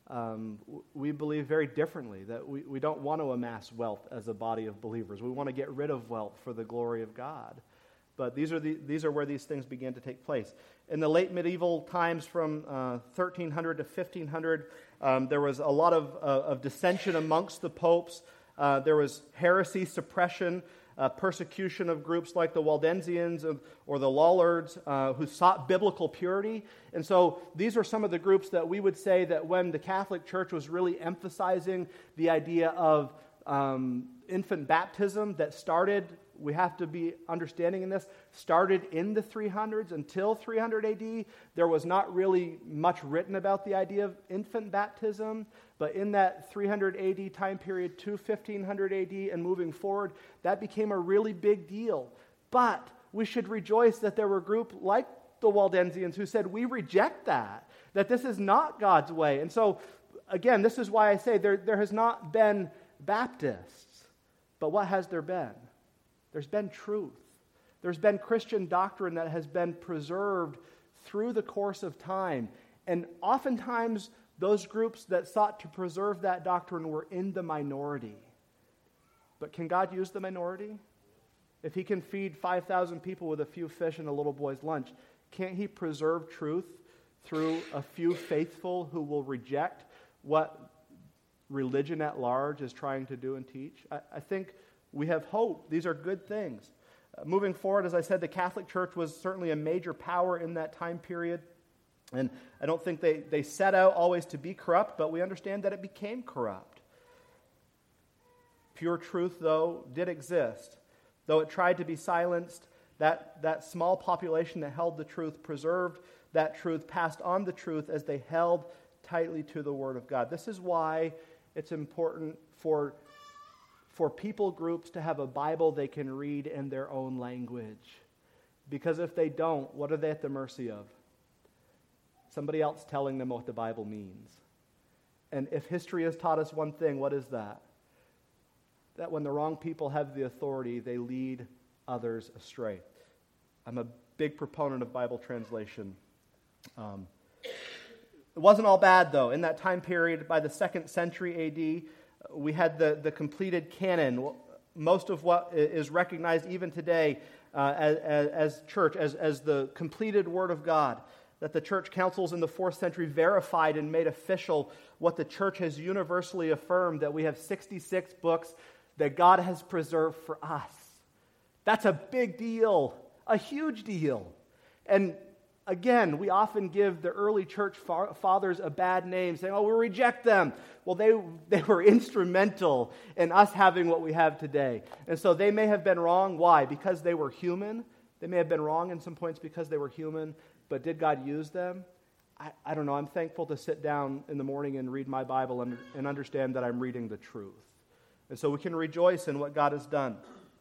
We believe very differently, that we don't want to amass wealth as a body of believers. We want to get rid of wealth for the glory of God. But these are where these things began to take place. In the late medieval times, from 1300 to 1500, there was a lot of dissension amongst the popes. There was heresy suppression, persecution of groups like the Waldensians or the Lollards who sought biblical purity. And so these are some of the groups that we would say that when the Catholic Church was really emphasizing the idea of infant baptism that started, we have to be understanding in this, started in the 300s until 300 AD. There was not really much written about the idea of infant baptism, but in that 300 AD time period to 1500 AD and moving forward, that became a really big deal. But we should rejoice that there were a group like the Waldensians who said, we reject that this is not God's way. And so, again, this is why I say there has not been Baptists, but what has there been? There's been truth. There's been Christian doctrine that has been preserved through the course of time. And oftentimes, those groups that sought to preserve that doctrine were in the minority. But can God use the minority? If He can feed 5,000 people with a few fish and a little boy's lunch, can't He preserve truth through a few faithful who will reject what religion at large is trying to do and teach? I think we have hope. These are good things. Moving forward, as I said, the Catholic Church was certainly a major power in that time period. And I don't think they set out always to be corrupt, but we understand that it became corrupt. Pure truth, though, did exist. Though it tried to be silenced, that small population that held the truth preserved that truth, passed on the truth as they held tightly to the Word of God. This is why it's important for people groups to have a Bible they can read in their own language. Because if they don't, what are they at the mercy of? Somebody else telling them what the Bible means. And if history has taught us one thing, what is that? That when the wrong people have the authority, they lead others astray. I'm a big proponent of Bible translation. It wasn't all bad, though. In that time period, by the 2nd century AD, we had the completed canon. Most of what is recognized even today as church, as the completed Word of God, that the church councils in the 4th century verified and made official what the church has universally affirmed, that we have 66 books that God has preserved for us. That's a big deal, a huge deal. And again, we often give the early church fathers a bad name, saying, oh, we reject them. Well, they were instrumental in us having what we have today. And so they may have been wrong. Why? Because they were human. They may have been wrong in some points because they were human. But did God use them? I don't know. I'm thankful to sit down in the morning and read my Bible and understand that I'm reading the truth. And so we can rejoice in what God has done.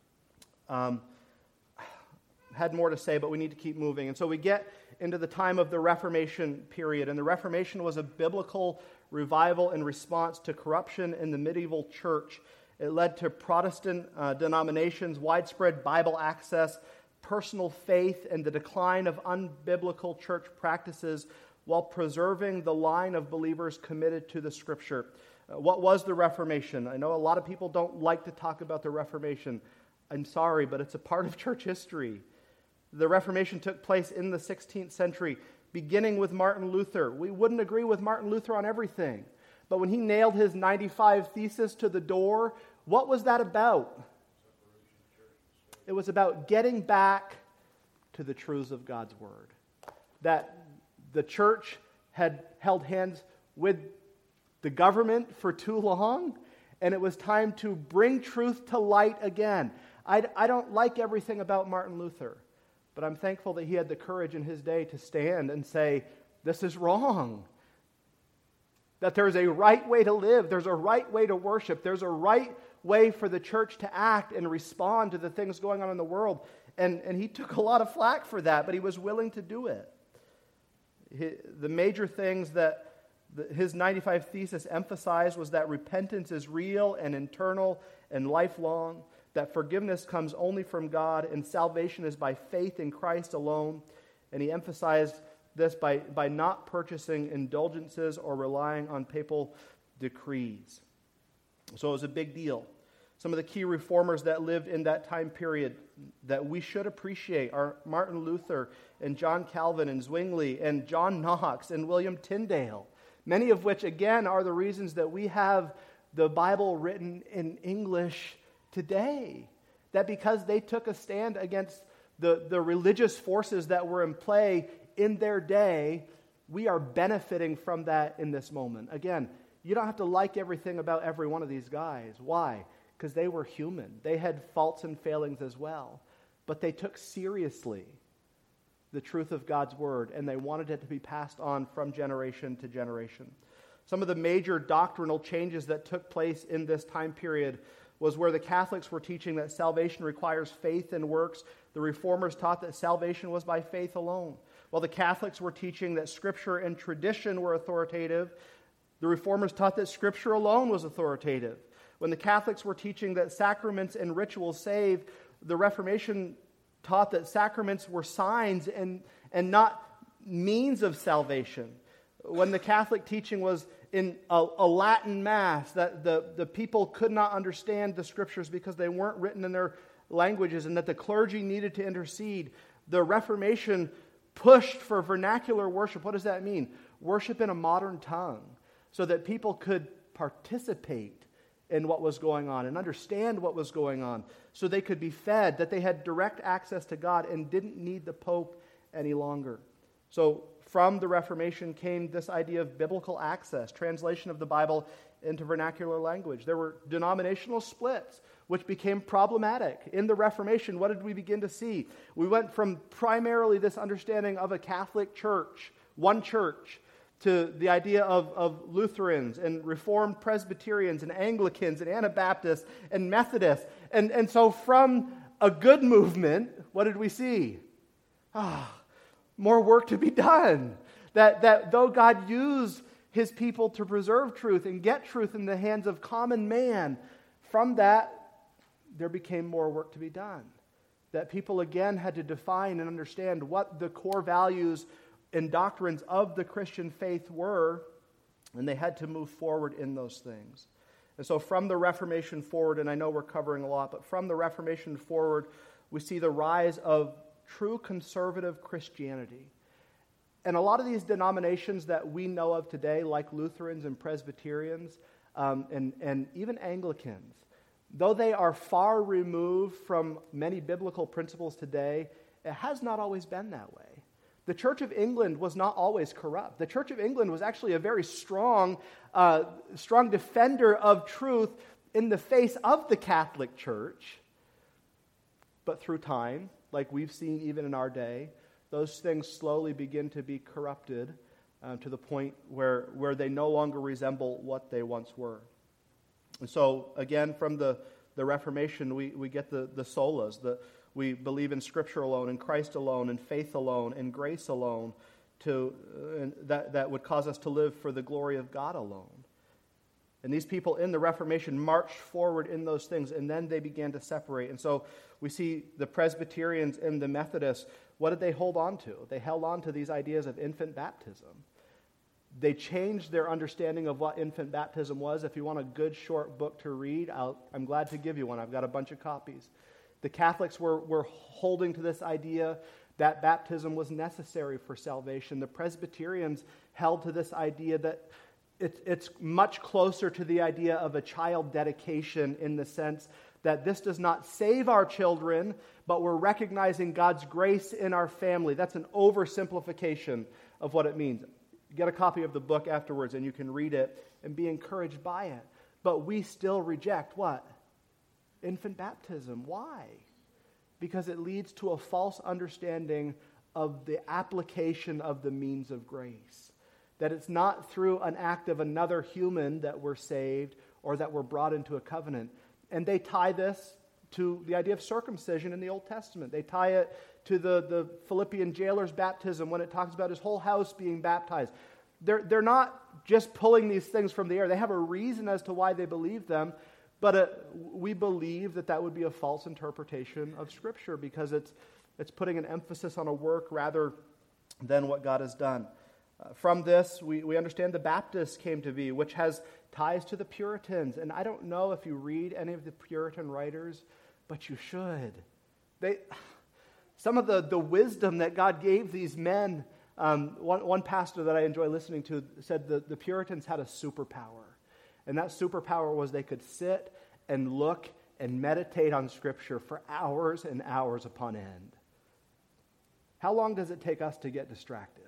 Had more to say, but we need to keep moving. And so we get into the time of the Reformation period. And the Reformation was a biblical revival in response to corruption in the medieval church. It led to Protestant denominations, widespread Bible access, personal faith, and the decline of unbiblical church practices while preserving the line of believers committed to the Scripture. What was the Reformation? I know a lot of people don't like to talk about the Reformation. I'm sorry, but it's a part of church history. The Reformation took place in the 16th century, beginning with Martin Luther. We wouldn't agree with Martin Luther on everything, but when he nailed his 95 Thesis to the door, what was that about? It was about getting back to the truths of God's Word. That the church had held hands with the government for too long, and it was time to bring truth to light again. I don't like everything about Martin Luther, but I'm thankful that he had the courage in his day to stand and say, this is wrong. That there's a right way to live. There's a right way to worship. There's a right way for the church to act and respond to the things going on in the world. And he took a lot of flack for that, but he was willing to do it. The major things that his 95 Thesis emphasized was that repentance is real and internal and lifelong, that forgiveness comes only from God, and salvation is by faith in Christ alone. And he emphasized this by not purchasing indulgences or relying on papal decrees. So it was a big deal. Some of the key reformers that lived in that time period that we should appreciate are Martin Luther and John Calvin and Zwingli and John Knox and William Tyndale, many of which, again, are the reasons that we have the Bible written in English today. That because they took a stand against the religious forces that were in play in their day, we are benefiting from that in this moment. Again, you don't have to like everything about every one of these guys. Why? Because they were human. They had faults and failings as well. But they took seriously the truth of God's word, and they wanted it to be passed on from generation to generation. Some of the major doctrinal changes that took place in this time period was where the Catholics were teaching that salvation requires faith and works. The Reformers taught that salvation was by faith alone. While the Catholics were teaching that Scripture and tradition were authoritative, the Reformers taught that Scripture alone was authoritative. When the Catholics were teaching that sacraments and rituals save, the Reformation taught that sacraments were signs and not means of salvation. When the Catholic teaching was in a Latin Mass, that the people could not understand the Scriptures because they weren't written in their languages, and that the clergy needed to intercede, the Reformation pushed for vernacular worship. What does that mean? Worship in a modern tongue, so that people could participate in what was going on and understand what was going on, so they could be fed, that they had direct access to God and didn't need the Pope any longer. So from the Reformation came this idea of biblical access, translation of the Bible into vernacular language. There were denominational splits, which became problematic. In the Reformation, what did we begin to see? We went from primarily this understanding of a Catholic church, one church, to the idea of Lutherans and Reformed Presbyterians and Anglicans and Anabaptists and Methodists. And so from a good movement, what did we see? More work to be done. That though God used his people to preserve truth and get truth in the hands of common man, from that there became more work to be done. That people again had to define and understand what the core values and doctrines of the Christian faith were, and they had to move forward in those things. And so from the Reformation forward, and I know we're covering a lot, but from the Reformation forward, we see the rise of true conservative Christianity. And a lot of these denominations that we know of today, like Lutherans and Presbyterians, and even Anglicans, though they are far removed from many biblical principles today, it has not always been that way. The Church of England was not always corrupt. The Church of England was actually a very strong defender of truth in the face of the Catholic Church. But through time, like we've seen even in our day, those things slowly begin to be corrupted to the point where they no longer resemble what they once were. And so, again, from the Reformation, we get the solas, we believe in Scripture alone, in Christ alone, in faith alone, in grace alone, that would cause us to live for the glory of God alone. And these people in the Reformation marched forward in those things, and then they began to separate. And so we see the Presbyterians and the Methodists, what did they hold on to? They held on to these ideas of infant baptism. They changed their understanding of what infant baptism was. If you want a good short book to read, I'm glad to give you one. I've got a bunch of copies. The Catholics were holding to this idea that baptism was necessary for salvation. The Presbyterians held to this idea that it's much closer to the idea of a child dedication, in the sense that this does not save our children, but we're recognizing God's grace in our family. That's an oversimplification of what it means. Get a copy of the book afterwards and you can read it and be encouraged by it. But we still reject what? Infant baptism. Why? Because it leads to a false understanding of the application of the means of grace. That it's not through an act of another human that we're saved or that we're brought into a covenant. And they tie this to the idea of circumcision in the Old Testament. They tie it to the Philippian jailer's baptism when it talks about his whole house being baptized. They're not just pulling these things from the air. They have a reason as to why they believe them, but we believe that would be a false interpretation of Scripture, because it's putting an emphasis on a work rather than what God has done. From this, we understand the Baptists came to be, which has ties to the Puritans. And I don't know if you read any of the Puritan writers, but you should. Some of the wisdom that God gave these men, one pastor that I enjoy listening to said the Puritans had a superpower. And that superpower was they could sit and look and meditate on Scripture for hours and hours upon end. How long does it take us to get distracted?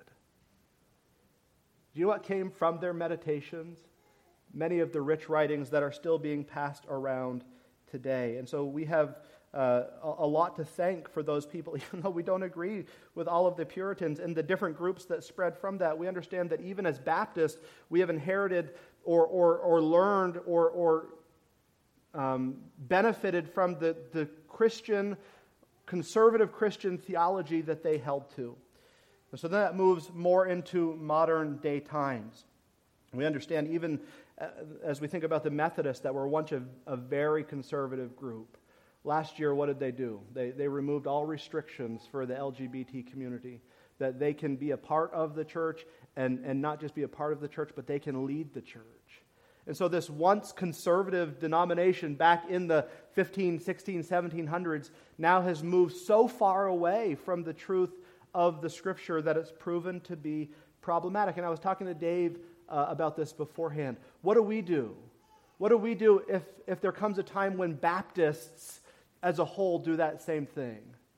Do you know what came from their meditations? Many of the rich writings that are still being passed around today. And so we have a lot to thank for those people, even though we don't agree with all of the Puritans and the different groups that spread from that. We understand that even as Baptists, we have inherited or learned or benefited from the Christian, conservative Christian theology that they held to. And so that moves more into modern day times. We understand even as we think about the Methodists that were once a very conservative group. Last year, what did they do? They removed all restrictions for the LGBT community, that they can be a part of the church and not just be a part of the church, but they can lead the church. And so this once conservative denomination back in the 15, 16, 1700s now has moved so far away from the truth of the Scripture that it's proven to be problematic. And I was talking to Dave about this beforehand. What do we do? What do we do if there comes a time when Baptists as a whole do that same thing?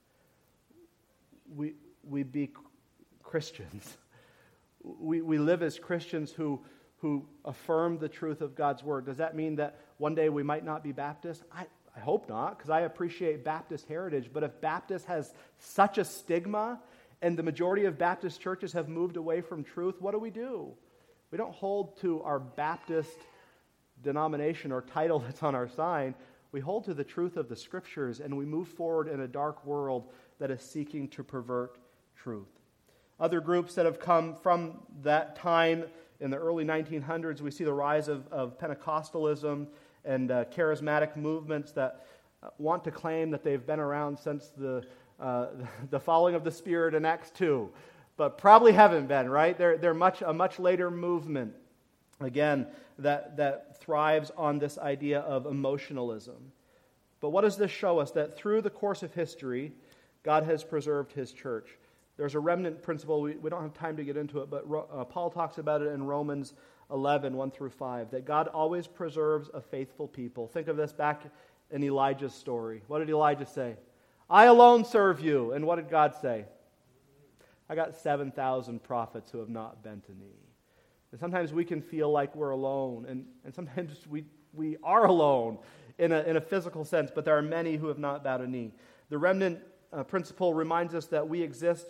We be Christians. We live as Christians who affirm the truth of God's Word. Does that mean that one day we might not be Baptist? I hope not, because I appreciate Baptist heritage. But if Baptist has such a stigma and the majority of Baptist churches have moved away from truth, what do? We don't hold to our Baptist denomination or title that's on our sign. We hold to the truth of the Scriptures, and we move forward in a dark world that is seeking to pervert truth. Other groups that have come from that time in the early 1900s, we see the rise of Pentecostalism and charismatic movements that want to claim that they've been around since the falling of the Spirit in Acts 2, but probably haven't been, right? They're a much later movement, again, that thrives on this idea of emotionalism. But what does this show us? That through the course of history, God has preserved His church. There's a remnant principle. We don't have time to get into it, but Paul talks about it in Romans 11, 1 through 5, that God always preserves a faithful people. Think of this back in Elijah's story. What did Elijah say? I alone serve you. And what did God say? I got 7,000 prophets who have not bent a knee. And sometimes we can feel like we're alone, and sometimes we are alone in a physical sense, but there are many who have not bowed a knee. The remnant principle reminds us that we exist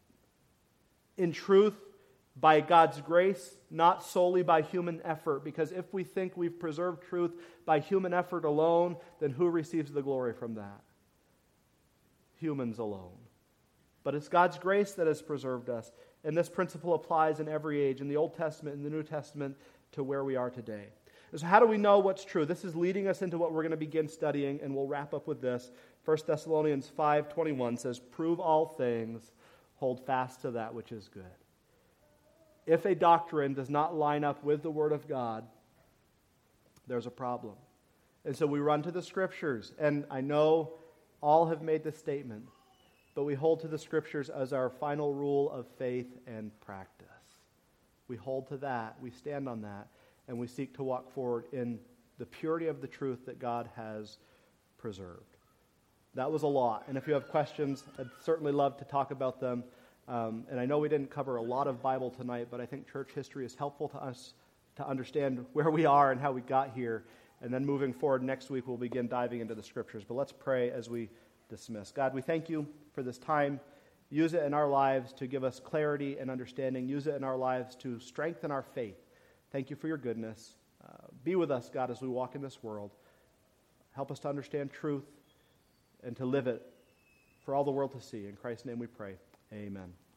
in truth by God's grace, not solely by human effort, because if we think we've preserved truth by human effort alone, then who receives the glory from that? Humans alone. But it's God's grace that has preserved us, and this principle applies in every age, in the Old Testament, in the New Testament, to where we are today. So how do we know what's true? This is leading us into what we're going to begin studying, and we'll wrap up with this. 1 Thessalonians 5:21 says, "Prove all things, hold fast to that which is good." If a doctrine does not line up with the Word of God, there's a problem. And so we run to the Scriptures, and I know all have made this statement, but we hold to the Scriptures as our final rule of faith and practice. We hold to that, we stand on that, and we seek to walk forward in the purity of the truth that God has preserved. That was a lot, and if you have questions, I'd certainly love to talk about them. And I know we didn't cover a lot of Bible tonight, but I think church history is helpful to us to understand where we are and how we got here. And then moving forward next week, we'll begin diving into the Scriptures. But let's pray as we dismiss. God, we thank you for this time. Use it in our lives to give us clarity and understanding. Use it in our lives to strengthen our faith. Thank you for your goodness. Be with us, God, as we walk in this world. Help us to understand truth and to live it for all the world to see. In Christ's name we pray. Amen.